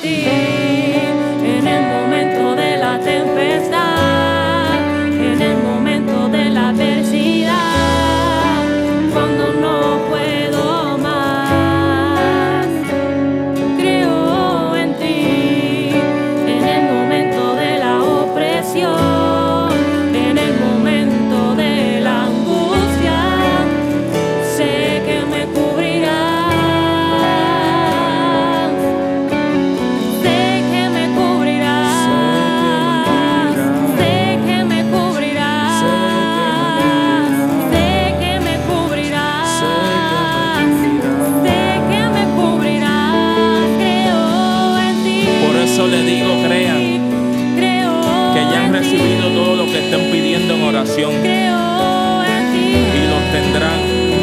ti en el momento de la tempestad, en el momento de la adversidad, cuando no puedo más. Creo en ti en el momento de la opresión, en el momento de la angustia. Sé que me cubrirás, sé que me cubrirás, sé que me cubrirás, sé que me cubrirás, sé que me cubrirás. Creo en ti. Por eso le digo, crean Creo que ya han en recibido ti. todo lo que estén pidiendo en oración Creo en ti. y los tendrán.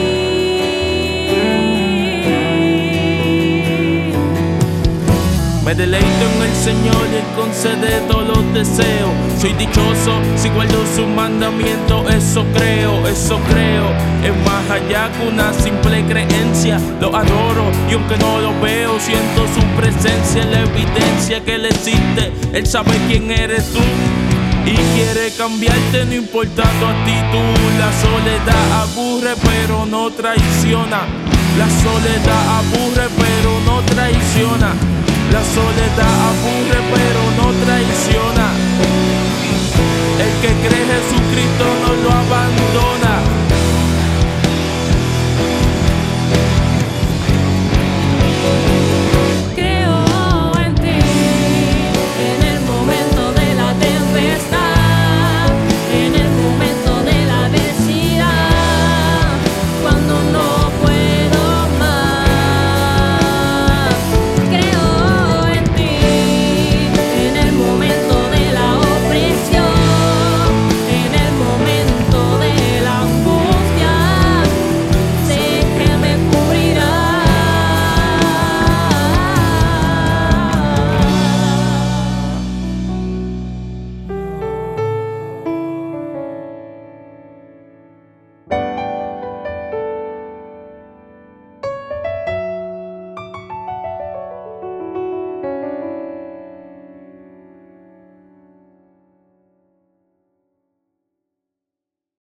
Me deleito en el Señor y Él concede todos los deseos. Soy dichoso si guardo sus mandamientos. Eso creo, es más allá que una simple creencia. Lo adoro y aunque no lo veo, siento su presencia, la evidencia que Él existe. Él sabe quién eres tú y quiere cambiarte, no importa tu actitud. La soledad aburre pero no traiciona. La soledad aburre pero no traiciona. La soledad aburre pero